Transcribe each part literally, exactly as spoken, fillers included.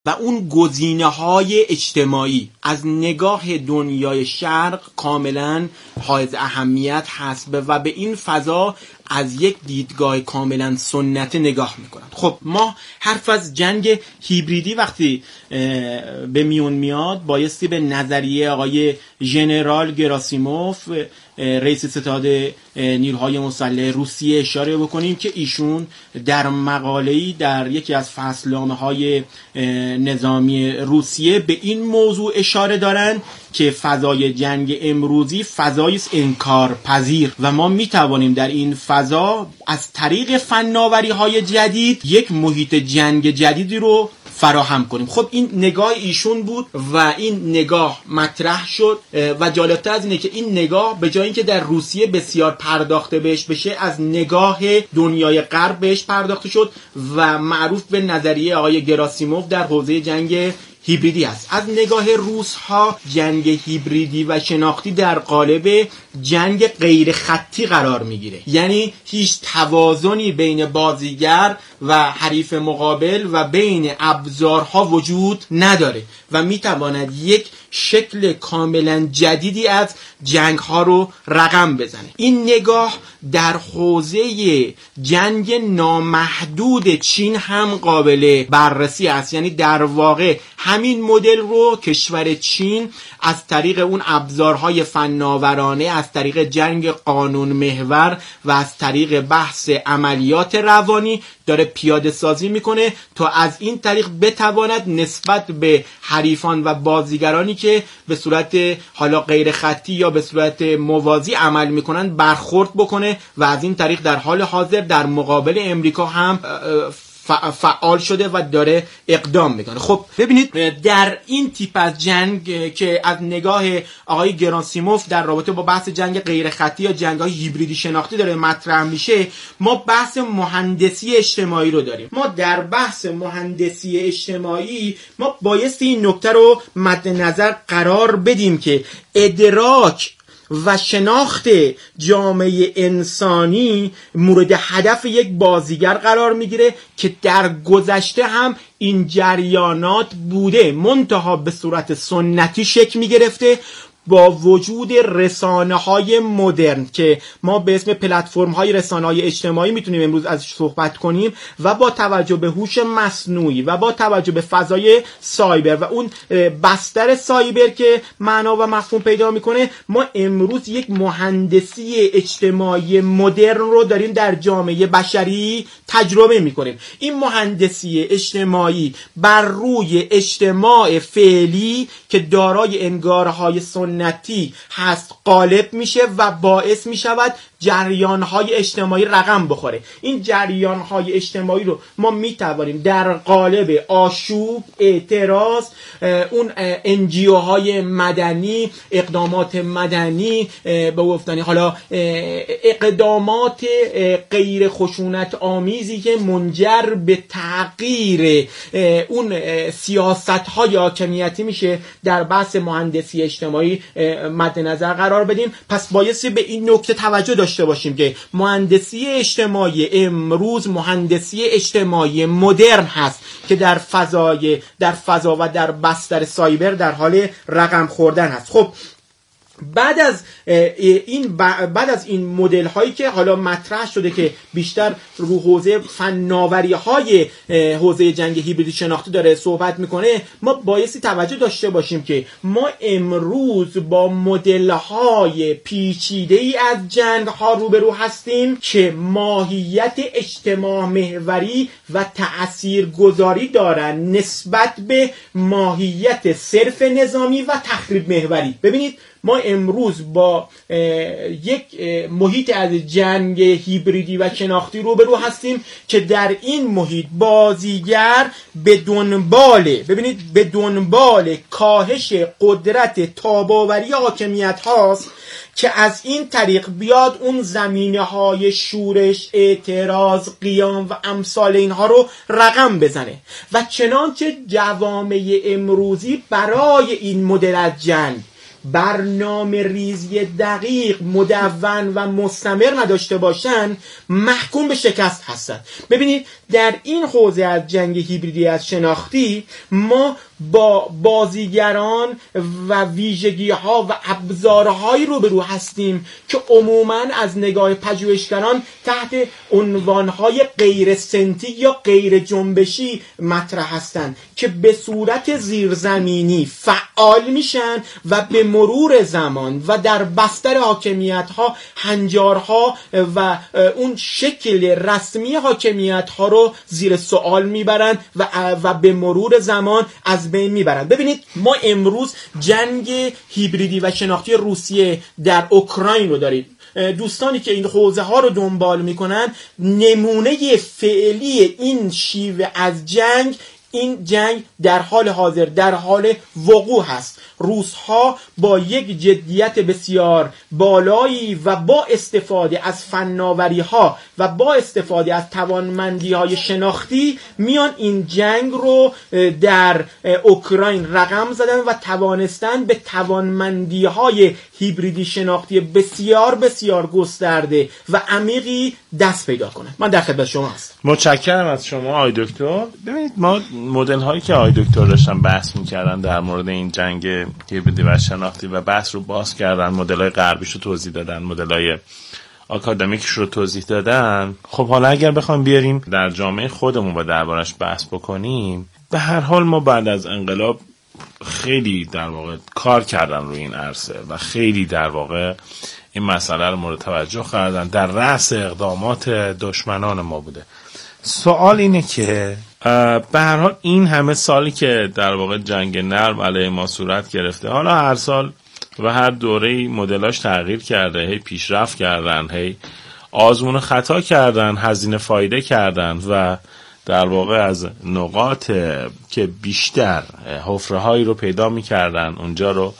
و اون گزینه‌های اجتماعی از نگاه دنیای شرق کاملا حائز اهمیت هست و به این فضا از یک دیدگاه کاملا سنتی نگاه میکنند. خب ما حرف از جنگ هیبریدی وقتی به میون میاد بایستی به نظریه آقای ژنرال گراسیموف رئیس ستاد نیروهای مسلح روسیه اشاره بکنیم که ایشون در مقاله‌ای در یکی از فصلنامه‌های نظامی روسیه به این موضوع اشاره دارند که فضای جنگ امروزی فضایی است انکارپذیر و ما میتوانیم در این فضا از طریق فناوری‌های جدید یک محیط جنگ جدیدی رو فراهم کنیم. خب این نگاه ایشون بود و این نگاه مطرح شد و جالبتر از اینه که این نگاه به جای اینکه در روسیه بسیار پرداخته بهش بشه از نگاه دنیای غرب بهش پرداخته شد و معروف به نظریه آقای گراسیموف در حوزه جنگ هیبریدی است. از نگاه روس ها جنگ هیبریدی و شناختی در قالب جنگ غیر خطی قرار میگیره، یعنی هیچ توازنی بین بازیگر و حریف مقابل و بین ابزارها وجود نداره و میتواند یک شکل کاملا جدیدی از جنگ ها رو رقم بزنه. این نگاه در حوزه جنگ نامحدود چین هم قابل بررسی است، یعنی در واقع همین مدل رو کشور چین از طریق اون ابزارهای فناورانه، از طریق جنگ قانون محور و از طریق بحث عملیات روانی داره پیاده سازی میکنه تا از این طریق بتواند نسبت به حریفان و بازیگرانی که به صورت حالا غیر خطی یا به صورت موازی عمل میکنن برخورد بکنه و از این طریق در حال حاضر در مقابل امریکا هم فعال شده و داره اقدام میکنه. خب ببینید در این تیپ از جنگ که از نگاه آقای گراسیموف در رابطه با بحث جنگ غیر خطی یا جنگ‌های هیبریدی شناختی داره مطرح میشه، ما بحث مهندسی اجتماعی رو داریم. ما در بحث مهندسی اجتماعی ما بایستی این نکته رو مد نظر قرار بدیم که ادراک و شناخت جامعه انسانی مورد هدف یک بازیگر قرار میگیره که در گذشته هم این جریانات بوده، منتها به صورت سنتی شکل میگرفته با وجود رسانه‌های مدرن که ما به اسم پلتفرم‌های رسانه‌های اجتماعی میتونیم امروز ازش صحبت کنیم و با توجه به هوش مصنوعی و با توجه به فضای سایبر و اون بستر سایبر که معنا و مفهوم پیدا میکنه، ما امروز یک مهندسی اجتماعی مدرن رو داریم در جامعه بشری تجربه میکنیم. این مهندسی اجتماعی بر روی اجتماع فعلی که دارای انگارهای سنتی هست غالب میشه و باعث میشود جریان‌های اجتماعی رقم بخوره. این جریان‌های اجتماعی رو ما میتوانیم در قالب آشوب، اعتراض، اون انجیوهای مدنی، اقدامات مدنی، به گفتنی حالا اقدامات غیر خشونت آمیزی که منجر به تغییر اون سیاست‌های حاکمیتی میشه در بحث مهندسی اجتماعی مد نظر قرار بدیم. پس بایستی به این نکته توجه داشته باشیم که مهندسی اجتماعی امروز مهندسی اجتماعی مدرن هست که در فضای در فضا و در بستر سایبر در حال رقم خوردن هست. خب بعد از این بعد از این مدل هایی که حالا مطرح شده که بیشتر رو حوزه فناوری های حوزه جنگ هیبریدی شناختی داره صحبت میکنه، ما بایستی توجه داشته باشیم که ما امروز با مدل های پیچیده ای از جنگ ها روبرو هستیم که ماهیت اجتماع محوری و تاثیرگذاری دارن نسبت به ماهیت صرف نظامی و تخریب محوری. ببینید ما امروز با یک محیط از جنگ هیبریدی و شناختی روبرو هستیم که در این محیط بازیگر به دنبال ببینید به دنبال کاهش قدرت تاباوری حاکمیت هاست که از این طریق بیاد اون زمینه های شورش، اعتراض، قیام و امثال اینها رو رقم بزنه و چنانچه جوامع امروزی برای این مدل از جنگ برنامه ریزی دقیق، مدون و مستمر نداشته باشن محکوم به شکست هستن. ببینید در این حوزه از جنگ هیبریدی از شناختی ما با بازیگران و ویژگی‌ها و ابزارهایی روبرو هستیم که عموماً از نگاه پژوهشگران تحت عنوانهای غیر سنتی یا غیر جنبشی مطرح هستند که به صورت زیرزمینی فعال میشن و به مرور زمان و در بستر حاکمیت‌ها هنجارها و اون شکل رسمی حاکمیت‌ها رو زیر سوال میبرن و و به مرور زمان از بین میبرن. ببینید ما امروز جنگ هیبریدی و شناختی روسیه در اوکراین رو داریم. دوستانی که این حوزه ها رو دنبال میکنن نمونه فعلی این شیوه از جنگ، این جنگ در حال حاضر در حال وقوع هست. روس‌ها با یک جدیت بسیار بالایی و با استفاده از فناوری‌ها و با استفاده از توانمندی‌های شناختی میان این جنگ رو در اوکراین رقم زدن و توانستن به توانمندی‌های هیبریدی شناختی بسیار بسیار گسترده و عمیقی دست پیدا کنن. من در خدمت شما هستم. متشکرم از شما آقای دکتر. ببینید ما مدل هایی که آقای دکتر داشتن بحث می‌کردن در مورد این جنگ هیبریدی و شناختی و بحث رو باز کردن، مدل‌های غربیش رو توضیح دادن، مدل‌های آکادمیکش رو توضیح دادن. خب حالا اگر بخوایم بیاریم در جامعه خودمون و دربارش بحث بکنیم، به هر حال ما بعد از انقلاب خیلی در واقع کار کردن روی این عرصه و خیلی در واقع این مسئله رو مورد توجه کردن، در رأس اقدامات دشمنان ما بوده. سوال اینه که به هر حال این همه سالی که در واقع جنگ نرم علیه ما صورت گرفته، حالا هر سال و هر دوره‌ای مدلاش تغییر کرده، هی پیشرفت کردن، هی آزمون خطا کردن، هزینه فایده کردن و در واقع از نقاط که بیشتر حفره‌هایی رو پیدا می‌کردن اونجا رو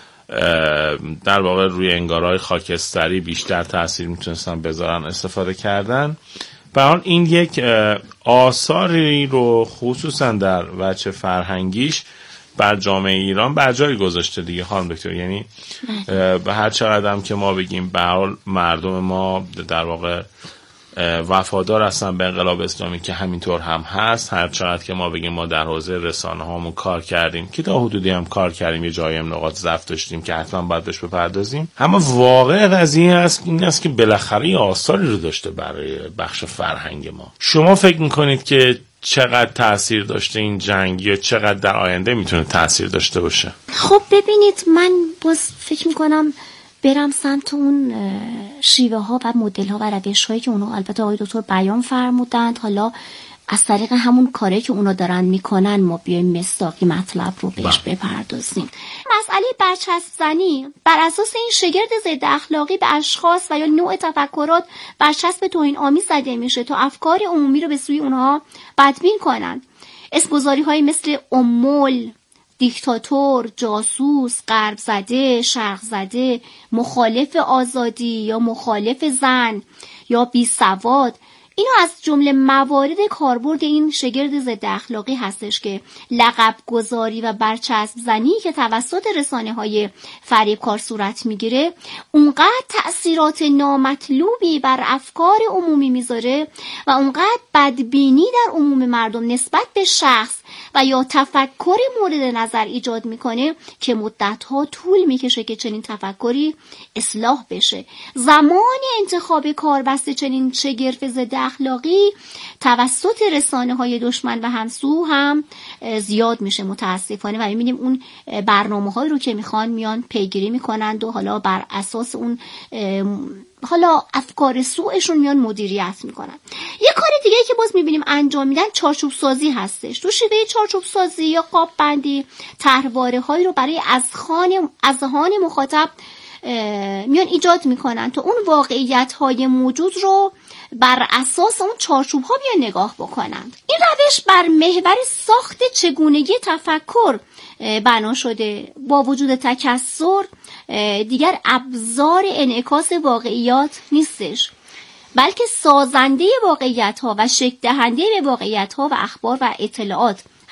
در واقع روی انگارهای خاکستری بیشتر تأثیر میتونستن بذارن استفاده کردن. به حال این یک آثاری رو خصوصا در وجه فرهنگیش بر جامعه ایران بر جای گذاشته دیگه خانم دکتر. یعنی به هر چقدر هم که ما بگیم به حال مردم ما در واقع وفادار هستن به انقلاب اسلامی که همینطور هم هست، هر چقدر که ما بگیم ما در حوزه رسانه هامون کار کردیم که تا حدودی هم کار کردیم، یه جایی هم نقاط ضعف داشتیم که حتما باید بهش بپردازیم، اما واقع قضیه هست این است که بالاخره یه آثاری رو داشته برای بخش فرهنگ ما. شما فکر میکنید که چقدر تأثیر داشته این جنگ یا چقدر در آینده میتونه تأثیر داشته باشه؟ خب ببینید من باز فکر میکنم برم سمت اون شیوه ها و مدل ها و روش هایی که اونا البته آقای دکتر بیان فرمودند، حالا از طریق همون کاری که اونا دارن میکنن ما بیایم مصداقی مطلب رو بهش بپردازیم. مسئله برچسب زنی بر اساس این شگرد ضد اخلاقی به اشخاص و یا نوع تفکرات برچسب توهین آمیز زده میشه تا افکار عمومی رو به سوی اونها بدبین کنن. اسمگذاری های مثل امول، دیکتاتور، جاسوس، غرب زده، شرق زده، مخالف آزادی یا مخالف زن یا بی سواد، اینا از جمله موارد کاربرد این شگرد ضد اخلاقی هستش که لقب گذاری و برچسب زنی که توسط رسانه های فریبکار صورت میگیره اونقدر تأثیرات نامطلوبی بر افکار عمومی میذاره و اونقدر بدبینی در عموم مردم نسبت به شخص و یا تفکر مورد نظر ایجاد میکنه که مدتها طول میکشه که چنین تفکری اصلاح بشه. زمان انتخاب کاربست چنین شگرف ضد اخلاقی توسط رسانه های دشمن و همسو هم زیاد میشه متاسفانه و میبینیم اون برنامه هایی رو که میخوان میان پیگیری میکنند و حالا بر اساس اون حالا افکار سوءشون میان مدیریت میکنن. یه کار دیگه که باز میبینیم انجام میدن چارچوب سازی هستش. تو شیوه چارچوب سازی یا قاب بندی طرحواره هایی رو برای اذهان اذهان مخاطب میان ایجاد میکنن تا اون واقعیت های موجود رو بر اساس اون چارچوب ها بیان نگاه بکنند. این روش بر محور ساخت چگونگی تفکر بنا شده. با وجود تکثر دیگر ابزار انعکاس واقعیات نیستش، بلکه سازنده واقعیت ها و شکل دهنده به واقعیت ها و اخبار و اطلاعات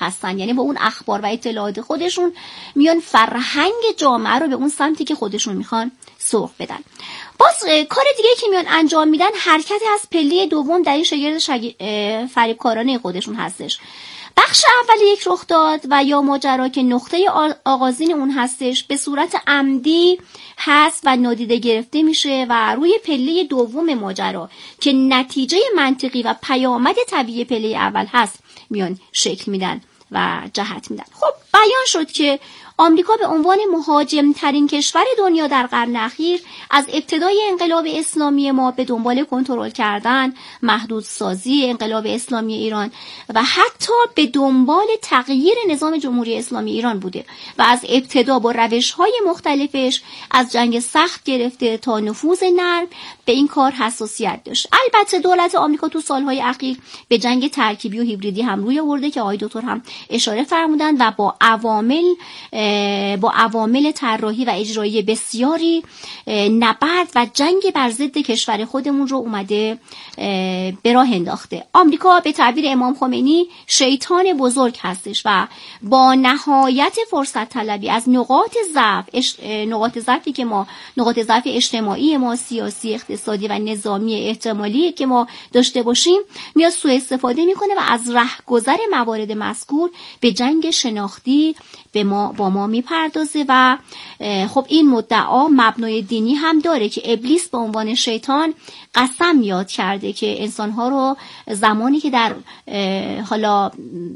هستن، یعنی با اون اخبار و اطلاعات خودشون میان فرهنگ جامعه رو به اون سمتی که خودشون میخوان سوق بدن. باز کار دیگه که میان انجام میدن حرکت از پله دوم در این شگرد شگ... فریبکارانه خودشون هستش. بخش اول یک رخداد و یا ماجرا که نقطه آغازین اون هستش به صورت عمدی هست و نادیده گرفته میشه و روی پله دوم ماجرا که نتیجه منطقی و پیامد طبیعی پله اول هست میان شکل میدن و جهت میدن. خب بیان شد که آمریکا به عنوان مهاجم ترین کشور دنیا در قرن اخیر از ابتدای انقلاب اسلامی ما به دنبال کنترل کردن، محدودسازی انقلاب اسلامی ایران و حتی به دنبال تغییر نظام جمهوری اسلامی ایران بوده و از ابتدا با روش‌های مختلفش از جنگ سخت گرفته تا نفوذ نرم به این کار حساسیت داشت. البته دولت آمریکا تو سالهای اخیر به جنگ ترکیبی و هیبریدی هم روی آورده که آقای دکتر هم اشاره فرمودند و با عوامل با عوامل طراحی و اجرایی بسیاری نبرد و جنگ بر ضد کشور خودمون رو اومده به راه انداخته. آمریکا به تعبیر امام خمینی شیطان بزرگ هستش و با نهایت فرصت طلبی از نقاط ضعف نقاط ضعفی که ما نقاط ضعف اجتماعی ما، سیاسی، اقتصادی و نظامی احتمالی که ما داشته باشیم میاد سوء استفاده میکنه و از رهگذر موارد مذکور به جنگ شناختی به ما با ما میپردازه و خب این مدعا مبنای دینی هم داره که ابلیس به عنوان شیطان قسم یاد کرده که انسانها رو زمانی که در حالا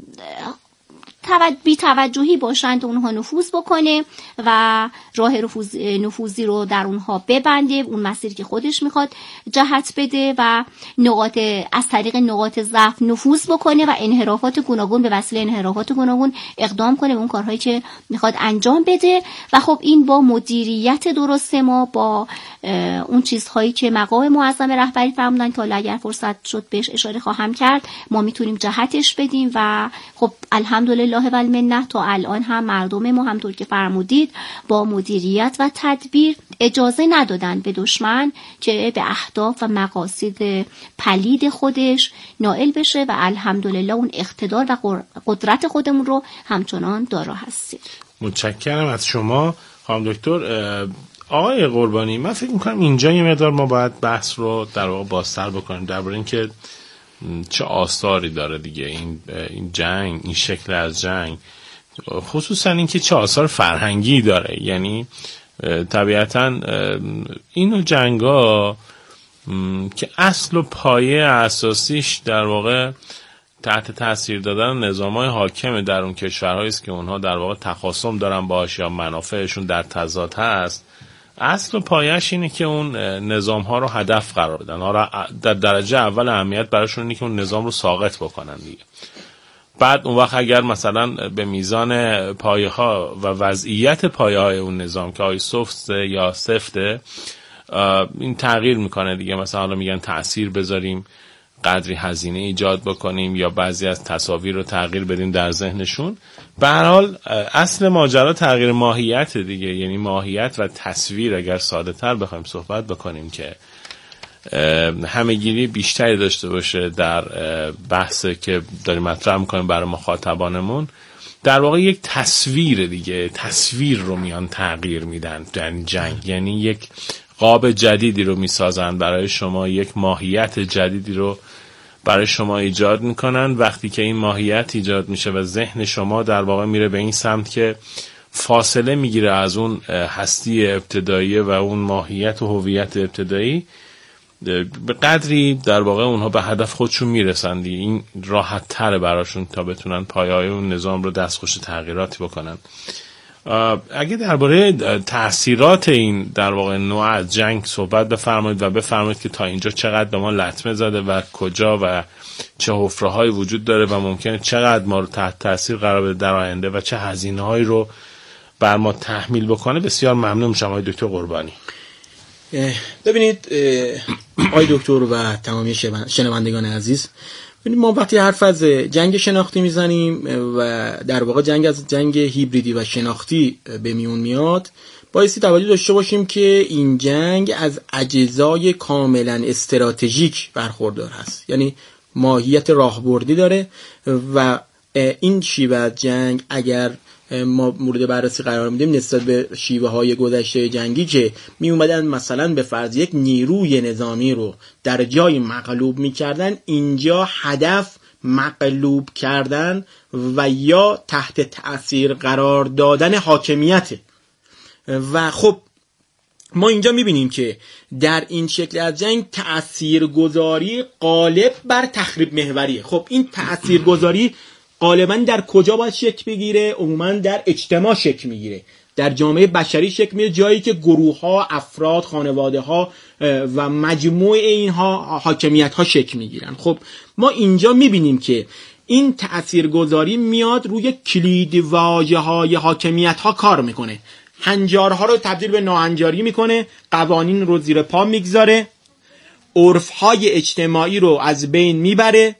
بی توجهی باشند اونها نفوذ بکنه و راه نفوذی رو در اونها ببنده، اون مسیری که خودش میخواد جهت بده و نقاط از طریق نقاط ضعف نفوذ بکنه و انحرافات گوناگون به وسیله انحرافات گوناگون اقدام کنه به اون کارهایی که میخواد انجام بده. و خب این با مدیریت درست ما با اون چیزهایی که مقام معظم رهبری فرمودن که حالا اگر فرصت شد بهش اشاره خواهم کرد ما میتونیم جهتش بدیم و خب الحمدلله و المنه تا الان هم مردم ما همطور که فرمودید با مدیریت و تدبیر اجازه ندادن به دشمن که به اهداف و مقاصد پلید خودش نائل بشه و الحمدلله اون اقتدار و قدرت خودمون رو همچنان دارا هستیم. متشکرم از شما خانم دکتر. آقای قربانی من فکر میکنم اینجا یه مقدار ما باید بحث رو در واقع بازتر بکنیم درباره اینکه چه آثاری داره دیگه این این جنگ، این شکل از جنگ، خصوصا اینکه چه آثار فرهنگی داره. یعنی طبیعتا این جنگا که اصل و پایه اساسیش در واقع تحت تاثیر دادن نظام‌های حاکم در اون کشورهایی است که اونها در واقع تخاصم دارن باهاش یا منافعشون در تضاد هست. اصل و پایه‌اش اینه که اون نظام‌ها رو هدف قرار بدن، ها در درجه اول اهمیت براشون اینه که اون نظام رو ساقط بکنن دیگه. بعد اون وقت اگر مثلا به میزان پایه‌ها و وضعیت پایه‌های اون نظام که آی سفت یا سفته این تغییر میکنه دیگه، مثلا میگن تأثیر بذاریم، قدری هزینه ایجاد بکنیم یا بعضی از تصاویر رو تغییر بدیم در ذهنشون. به هر حال اصل ماجرا تغییر ماهیت دیگه، یعنی ماهیت و تصویر. اگر ساده تر بخوایم صحبت بکنیم که همه‌گیری بیشتری داشته باشه در بحث که داریم مطرح میکنیم برای مخاطبانمون، در واقع یک تصویر دیگه، تصویر رو میان تغییر میدن در جنگ، یعنی یک قاب جدیدی رو میسازن برای شما، یک ماهیت جدیدی رو برای شما ایجاد میکنن. وقتی که این ماهیت ایجاد میشه و ذهن شما در واقع میره به این سمت که فاصله میگیره از اون هستی ابتدایی و اون ماهیت و هویت ابتدایی، به قدری در واقع اونها به هدف خودشون میرسن. این راحت تره براشون تا بتونن پایه‌های اون نظام رو دستخوش تغییراتی بکنن. اگه درباره تأثیرات این در واقع نوع از جنگ صحبت بفرمایید و بفرمایید که تا اینجا چقدر به ما لطمه زده و کجا و چه حفره‌هایی وجود داره و ممکنه چقدر ما رو تحت تأثیر قرار بده در آینده و چه هزینه‌هایی رو بر ما تحمیل بکنه. بسیار ممنون میشم آقای دکتر قربانی. ببینید آقای دکتر و تمامی شنوندگان عزیز، ما وقتی حرف از جنگ شناختی میزنیم و در واقع جنگ از جنگ هیبریدی و شناختی به میون میاد، بایستی توجه داشته باشیم که این جنگ از اجزای کاملا استراتژیک برخوردار هست، یعنی ماهیت راهبردی داره و این شیوه از جنگ اگر ما مورد بررسی قرار میدیم نسبت به شیوه های گذشته جنگی که می اومدن مثلا به فرض یک نیروی نظامی رو در جای مغلوب میکردن، اینجا هدف مغلوب کردن و یا تحت تأثیر قرار دادن حاکمیته. و خب ما اینجا میبینیم که در این شکل از جنگ تأثیرگذاری غالب بر تخریب محوریه. خب این تأثیرگذاری غالبا در کجا باید شکل بگیره؟ عموما در اجتماع شکل میگیره، در جامعه بشری شکل میگیره، جایی که گروه ها، افراد، خانواده ها و مجموع اینها حاکمیت ها شکل میگیرن. خب ما اینجا میبینیم که این تأثیرگذاری میاد روی کلید واژه های حاکمیت ها کار میکنه، هنجارها رو تبدیل به ناهنجاری میکنه، قوانین رو زیر پا میگذاره، عرف های اجتماعی رو از بین میبره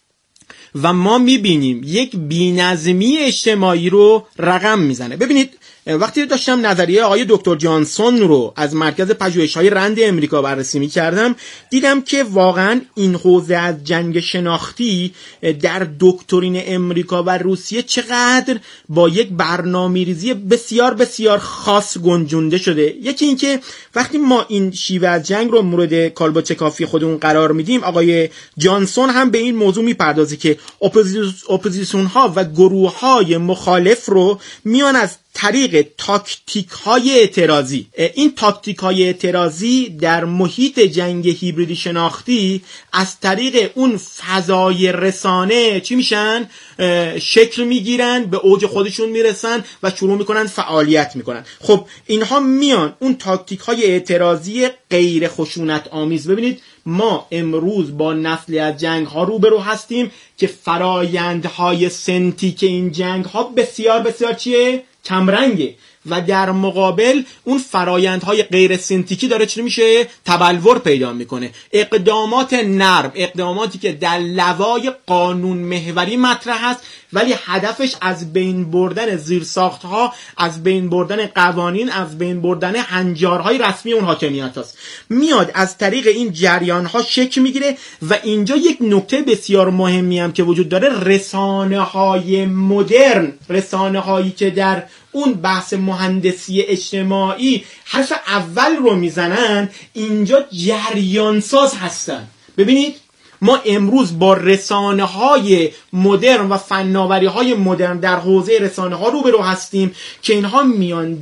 و ما میبینیم یک بی‌نظمی اجتماعی رو رقم میزنه. ببینید وقتی داشتم نظریه آقای دکتر جانسون رو از مرکز پژوهش‌های رند امریکا بررسی می‌کردم، دیدم که واقعا این حوزه از جنگ شناختی در دکترین امریکا و روسیه چقدر با یک برنامه‌ریزی بسیار بسیار خاص گنجونده شده. یکی این که وقتی ما این شیوه از جنگ رو مورد کالباچکافی خودمون قرار میدیم، آقای جانسون هم به این موضوع میپردازه که اپوزیسیون ها و گروه های مخالف رو میان از طریق تاکتیک های اعتراضی، این تاکتیک های اعتراضی در محیط جنگ هیبریدی شناختی از طریق اون فضای رسانه چی میشن؟ شکل میگیرن، به اوج خودشون میرسن و شروع میکنن فعالیت میکنن. خب اینها میان اون تاکتیک های اعتراضی غیر خشونت آمیز. ببینید ما امروز با نسلی از جنگ ها روبرو هستیم که فرایندهای سنتیک این جنگ ها بسیار بسیار چیه؟ کمرنگه و در مقابل اون فرایندهای غیر سنتیکی داره چی میشه؟ تبلور پیدا میکنه. اقدامات نرم، اقداماتی که در لوای قانون محوری مطرح است ولی هدفش از بین بردن زیرساختها، از بین بردن قوانین، از بین بردن هنجارهای رسمی اون حاکمیت هست، میاد از طریق این جریانها شکل میگیره. و اینجا یک نکته بسیار مهمی هم که وجود داره، رسانه های مدرن، رسانه هایی که در اون بحث مهندسی اجتماعی حرف اول رو میزنن، اینجا جریانساز هستن. ببینید ما امروز با رسانه های مدرن و فناوری های مدرن در حوزه رسانه ها روبرو هستیم که اینها میان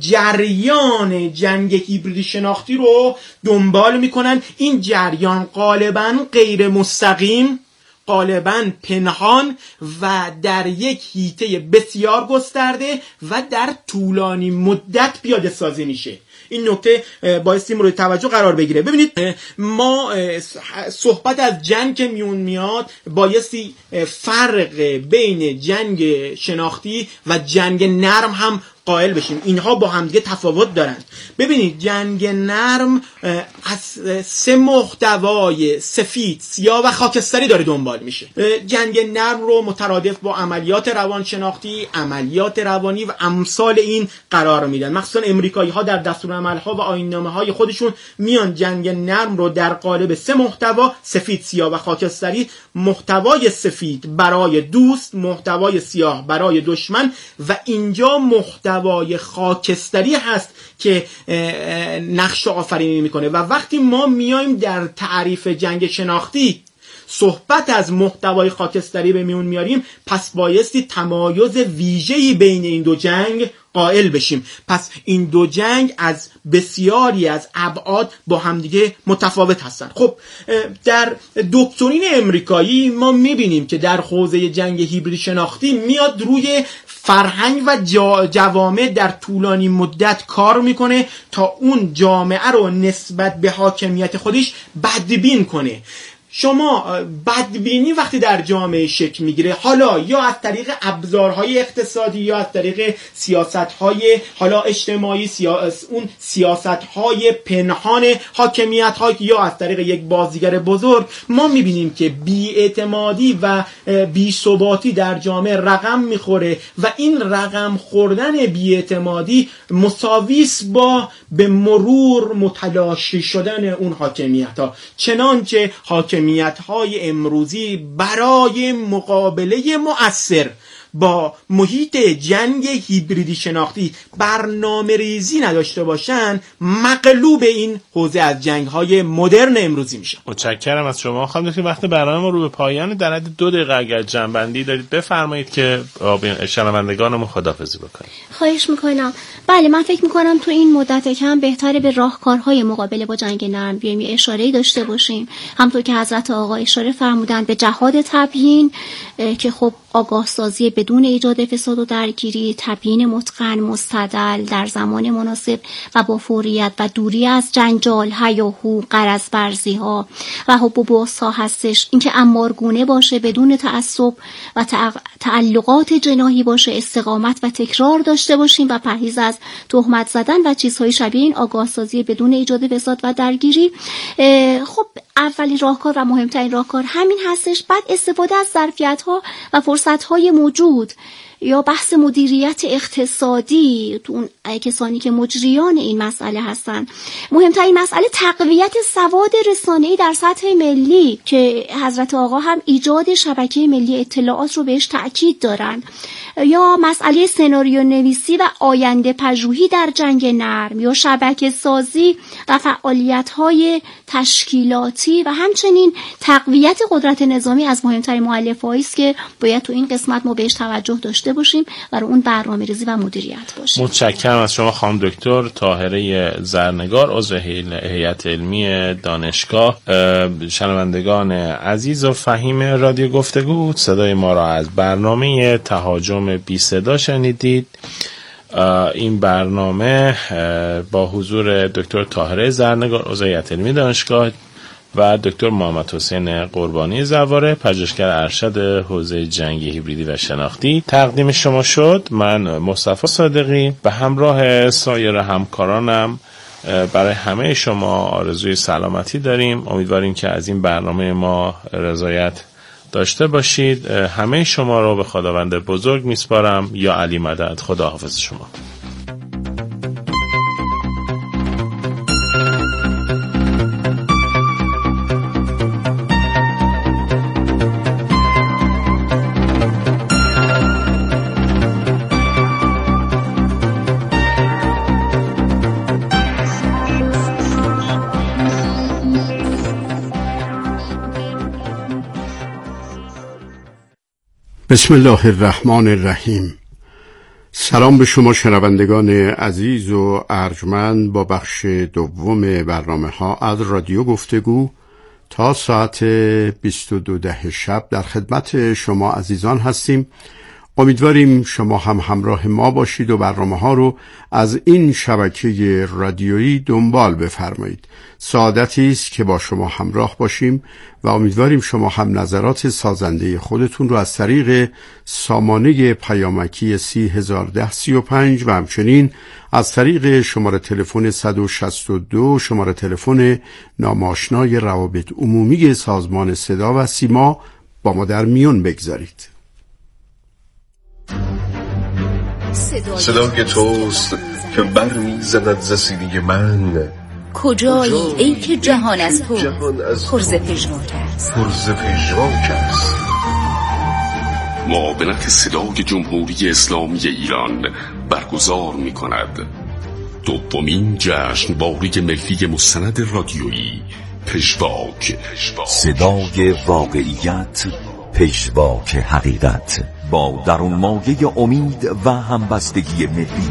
جریان جنگ هیبریدی شناختی رو دنبال میکنن. این جریان غالباً غیر مستقیم، غالباً پنهان و در یک حیطه بسیار گسترده و در طولانی مدت پیاده سازی میشه. این نکته بایستی مورد توجه قرار بگیره. ببینید ما صحبت از جنگ که میون میاد بایستی فرق بین جنگ شناختی و جنگ نرم هم قائل بشیم. اینها با همدیگه تفاوت دارند. ببینید جنگ نرم از سه محتوای سفید، سیاه و خاکستری داره دنبال میشه. جنگ نرم رو مترادف با عملیات روانشناختی، عملیات روانی و امثال این قرار میدن. مخصوصا امریکایی ها در دستورالعمل‌ها و آیین‌نامه های خودشون میان جنگ نرم رو در قالب سه محتوا، سفید، سیاه و خاکستری، محتوای سفید برای دوست، محتوای سیاه برای دشمن و اینجا محتوای خاکستری هست که نقش آفرینی میکنه. و وقتی ما میایم در تعریف جنگ شناختی صحبت از محتوای خاکستری به میون میاریم، پس بایستی تمایز ویژه‌ای بین این دو جنگ قائل بشیم. پس این دو جنگ از بسیاری از ابعاد با همدیگه متفاوت هستن. خب در دکترین امریکایی ما میبینیم که در حوزه جنگ هیبریدی شناختی میاد روی فرهنگ و جوامع در طولانی مدت کار میکنه تا اون جامعه رو نسبت به حاکمیت خودش بدبین کنه. شما بدبینی وقتی در جامعه شکل میگیره، حالا یا از طریق ابزارهای اقتصادی یا از طریق سیاستهای حالا اجتماعی، سیاس اون سیاستهای پنهان حاکمیت‌ها یا از طریق یک بازیگر بزرگ، ما میبینیم که بی‌اعتمادی و بی‌ثباتی در جامعه رقم میخوره و این رقم خوردن بی‌اعتمادی مساویس با به مرور متلاشی شدن اون حاکمیت‌ها. چنانچه حاکمیت های امروزی برای مقابله مؤثر با محیط جنگ هیبریدی شناختی برنامه ریزی نداشته باشن، مغلوب این حوزه از جنگ های مدرن امروزی میشن. متشکرم از شما خانم دکتر. وقت برنامه ما رو به پایان، در حد دو دقیقه اگر جنبندی دارید بفرمایید که شنوندگانمون خداحافظی بکنیم. خواهش میکنم. بله، من فکر میکنم تو این مدت کم بهتره به راهکارهای مقابله با جنگ نرم بیایم یه اشاره‌ای داشته باشیم. همونطور که حضرت آقا اشاره فرمودن به جهاد تبیین که خب آگاه سازی بدون ایجاد فساد و درگیری، تبیین متقن مستدل در زمان مناسب و با فوریت و دوری از جنجال، هیاهو، غرض ورزی ها و حب و بغض ها هستش. اینکه امارگونه باشه، بدون تعصب و تعلقات جناحی باشه، استقامت و تکرار داشته باشیم و پرهیز از تهمت زدن و چیزهای شبیه این. آگاه سازی بدون ایجاد فساد و درگیری. خب اولین راهکار و مهمترین راهکار همین هستش. بعد استفاده از ظرفیت‌ها و فرصت‌های موجود یا بحث مدیریت اقتصادی تو اون کسانی که مجریان این مسئله هستن. مهمترین مسئله تقویت سواد رسانه‌ای در سطح ملی که حضرت آقا هم ایجاد شبکه ملی اطلاعات رو بهش تأکید دارن، یا مسئله سناریو نویسی و آینده پژوهی در جنگ نرم، یا شبکه سازی و فعالیت‌های تشکیلاتی و همچنین تقویت قدرت نظامی از مهمترین مؤلفه‌ای است که باید تو این قسمت ما بهش توجه داشته باشیم و رو اون برنامه‌ریزی و مدیریت باشیم. متشکرم از شما خانم دکتر طاهره زرنگار، عضو هیئت علمی دانشگاه. شنوندگان عزیز و فهیم رادیو گفتگو، صدای ما را از برنامه تهاجم بی صدا شنیدید. این برنامه با حضور دکتر طاهره زرنگار، عضو هیئت علمی دانشگاه و دکتر محمد حسین قربانی زواره، پژوهشگر ارشد حوزه جنگی هیبریدی و شناختی تقدیم شما شد. من مصطفی صادقی به همراه سایر همکارانم برای همه شما آرزوی سلامتی داریم. امیدواریم که از این برنامه ما رضایت داشته باشید. همه شما رو به خداوند بزرگ میسپارم. یا علی مدد. خداحافظ شما. بسم الله الرحمن الرحیم. سلام به شما شنوندگان عزیز و ارجمند. با بخش دوم برنامه ها از رادیو گفتگو تا ساعت بیست و دو ده شب در خدمت شما عزیزان هستیم. امیدواریم شما هم همراه ما باشید و برنامه ها رو از این شبکه رادیویی دنبال بفرمایید. سعادتی است که با شما همراه باشیم و امیدواریم شما هم نظرات سازنده خودتون رو از طریق سامانه پیامکی سی هزار ده سی و پنج و همچنین از طریق شماره تلفن صد و شصت و دو، شماره تلفن ناماشنای روابط عمومی سازمان صدا و سیما با ما در میون بگذارید. صدای توست که برمی‌زند ز سینه من. کجایی ای که جهان از تو پرز پژواک است. پرز پژواک است. معاونت صدای جمهوری اسلامی ایران برگزار می‌کند دومین جشنواره ملی مستند رادیویی پژواک. صدای واقعیت، پژواک حقیقت، با درون مایه امید و همبستگی ملی.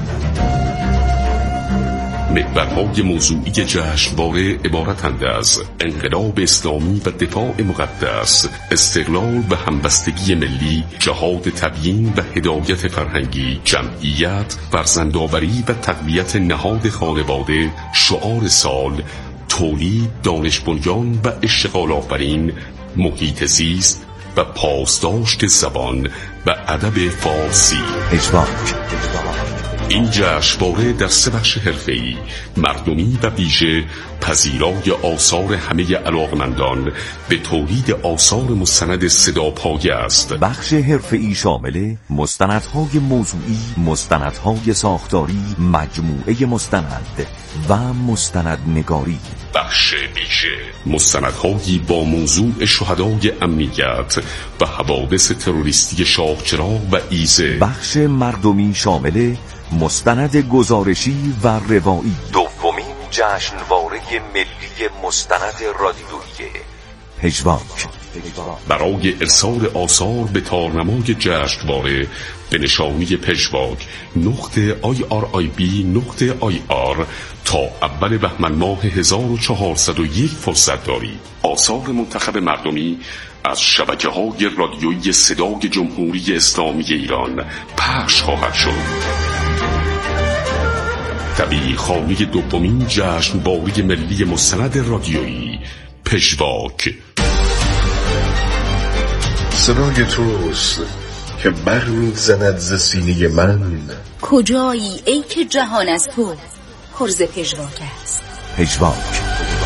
محورهای موضوعی جشنواره عبارتند از انقلاب اسلامی و دفاع مقدس، استقلال و همبستگی ملی، جهاد تبیین و هدایت فرهنگی، جمعیت، فرزندآوری و تقویت نهاد خانواده، شعار سال، تولید، دانش بنیان و اشتغال آفرین، محیط زیست و پاسداشت زبان و ادب فارسی. پژواک. این جشنواره در سه بخش حرفه‌ای، مردمی و ویژه پذیرای آثار همه علاقمندان به تولید آثار مستند صدا پایه است. بخش حرفه‌ای شامل مستندهای موضوعی، مستندهای ساختاری، مجموعه مستند و مستندنگاری. بخش ویژه مستندهایی با موضوع شهدای امنیت و حوادث تروریستی شاهچراغ و ایزه. بخش مردمی شامل مستند گزارشی و روایی. دومین جشنواره ملی مستند رادیویی پژواک. برای ارسال آثار به تارنمای جشنواره به نشانی پژواک نقطه آی آر آی بی نقطه آی آر تا اول بهمن ماه هزار و چهارصد و یک فرصت دارید. آثار منتخب مردمی از شبکه‌های رادیویی صدای جمهوری اسلامی ایران پخش خواهد شد. طبیعی خانه دومین جشنواره ملی مستند رادیویی پژواک. صدای توست که برمی‌زند ز سینه من. کجایی ای که جهان از تو پر ز پژواک است. پژواک.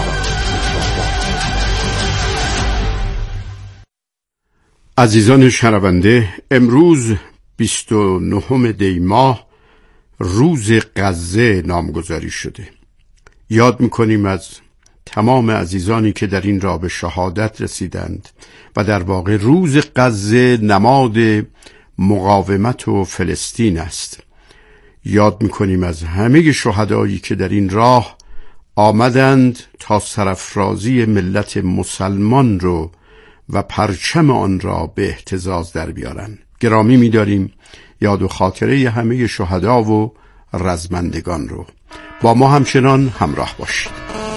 عزیزان شنونده، امروز بیست و نهم دی ماه روز غزه نامگذاری شده. یاد می‌کنیم از تمام عزیزانی که در این راه به شهادت رسیدند و در واقع روز غزه نماد مقاومت و فلسطین است. یاد می‌کنیم از همه شهدایی که در این راه آمدند تا سرافرازی ملت مسلمان رو و پرچم آن را به اهتزاز در بیارن. گرامی می‌داریم یاد و خاطره همه شهدا و رزمندگان رو. با ما همچنان همراه باشید.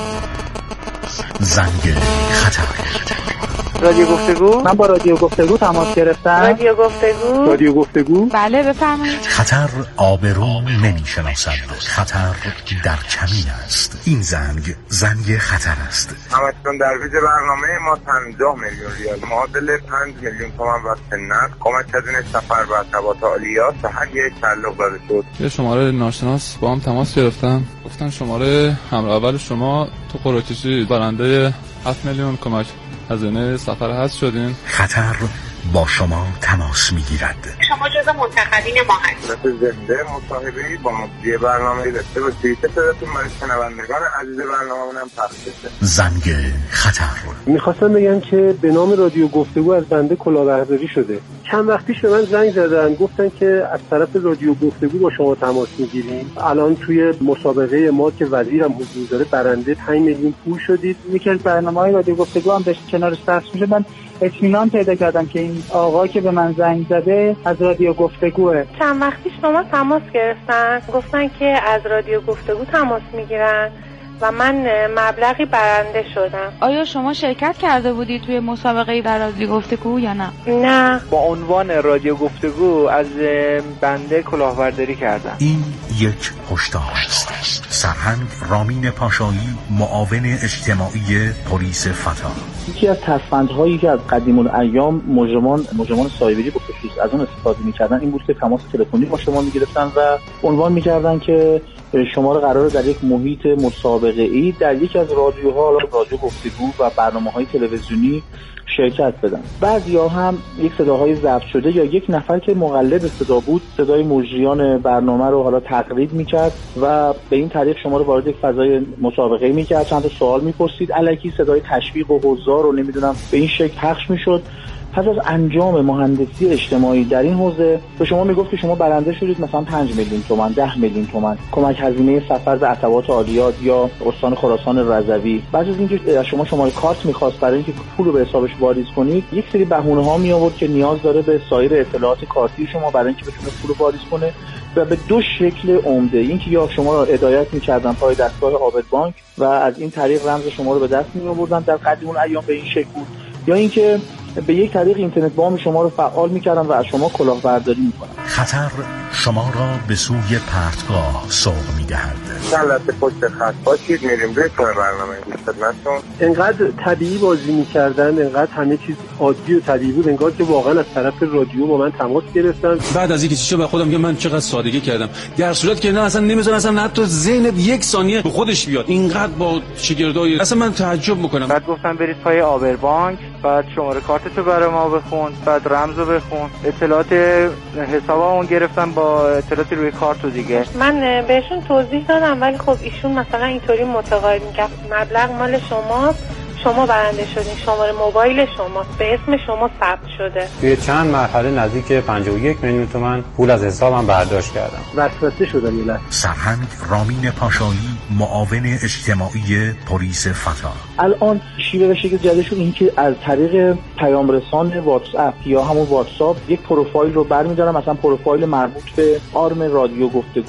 زنگ خطر. رادیو گفتگو. من با رادیو گفتگو تماس گرفتم. رادیو گفتگو. رادیو گفتگو. بله بفرمایید. خطر آبرو نمیشناسد. خطر در کمین است. این زنگ زنگ خطر است. همچنان در ویژه برنامه ما پنجاه میلیون ریال معادل پنج میلیون تومان و سنت کمک هزینه سفر و ارتباط عالیات به هر یک تعلق داده شد. یه شماره ناشناس با هم تماس گرفتم. گفتن شماره همراه اول شما تو قرعه‌کشی برنده هفت میلیون کمک هزینه سفر هست شدین. خطر با شما تماس میگیرد. شما جزو منتخبین ما هستید. زنده مصاحبه‌ای با مجری برنامه داشته باشید که صداتون برای شنوندگان عزیز برنامه‌مون هم پخش بشه. زنگ خطر. می‌خواستم بگم که به نام رادیو گفتگو از بنده کلاهبرداری شده. چند وقت پیش به من زنگ زدن گفتن که از طرف رادیو گفتگو با شما تماس میگیریم. الان توی مسابقه ما که وزیرم حضور داره برنده پنج میلیون پول شدید. یکی از برنامه‌های رادیو گفتگو هم داشت کنارش پخش میشه. من اطمینان پیدا کردم که این آقا که به من زنگ زده از رادیو گفتگوه. چند وقت پیش شما تماس گرفتن گفتن که از رادیو گفتگو تماس میگیرن و من مبلغی برنده شدم. آیا شما شرکت کرده بودی توی مسابقه در رادیو گفتگو یا نه؟ نه. با عنوان رادیو گفتگو از بنده کلاهبرداری کردم. این یک هشدار است. سرهنگ رامین پاشایی، معاون اجتماعی پلیس فتا. یکی از ترفندهایی که از قدیم الایام مجرمان مجرمان سایبری به خصوص از اون استفاده می‌کردن این بود که تماس تلفنی با شما می‌گرفتن و عنوان می‌کردن که شما رو قراره در یک محیط مسابقه‌ای در یکی از رادیوها، رادیو گفتگو و برنامه‌های تلویزیونی شرکت بدن. بعضیا هم یک صداهای ضبط شده یا یک نفر که مقلد صدا بود صدای مجریان برنامه رو حالا تقلید میکرد و به این طریق شما رو وارد یک فضای مسابقه میکرد، چند تا سوال میپرسید، الکی صدای تشویق و حضار رو نمیدونم به این شکل پخش میشد. پس از انجام مهندسی اجتماعی در این حوزه به شما میگفت که شما برنده شدید مثلا پنج میلیون تومان، ده میلیون تومان کمک هزینه سفر به عتبات عالیات یا استان خراسان رضوی. بعد از اینکه از شما شماره کارت میخواست برای اینکه پول رو به حسابش واریز کنید، یک سری بهونه ها می آورد که نیاز داره به سایر اطلاعات کارتی شما برای اینکه بتونه پول رو واریز کنه و به دو شکل عمده. اینکه یا شما رو هدایت می‌کردن پای دستگاه عابد بانک و از این طریق رمز شما رو به دست می‌آوردن، در قدیم اون ایام به این شکل بود، یا اینکه به یک طریق اینترنت بانک شما رو فعال می‌کردن و از شما کلاهبرداری می‌کنن. خطر شما را به سوی پرتگاه سوق می‌دهد. چند لحظه پشت خط باشید، میریم روی تون برنامه گوش خدمتتون. انقدر طبیعی بازی می‌کردن، انقدر همه چیز عادی و طبیعی بود، انگار که واقعا از طرف رادیو با من تماس گرفتن. بعد از اینکه چیزا به خودم میگم من چقدر سادگی کردم، در صورتی که نه اصلا نمی‌ذارن اصلا حتی ذهنت یک ثانیه به خودش بیاد. اینقدر با شاگردای اصلا من تعجب می‌کنم. بعد گفتن برید پای آبربانک، بعد شماره کارتتو برای ما بخون، بعد رمزو بخون، اطلاعات حسابمون گرفتن با اطلاعات روی کارت و دیگه. من بهشون توضیح دادم ولی خب ایشون مثلا اینطوری متقاعد می‌کرد مبلغ مال شماست، شما برنده شدین، شماره موبایل شماست، به اسم شما ثبت شده. توی چند مرحله نزدیک پنجاه و یک میلیون تومان پول از حسابم برداشت کردم. وسوسه شدم یه لحظه. سرهنگ رامین پاشایی، معاون اجتماعی پلیس فتا. الان شیوه و شکل جدیدشون این که از طریق پیام رسان واتس اپ یا همون واتساپ یک پروفایل رو برمی‌دارن، مثلا پروفایل مربوط به آرم رادیو گفتگو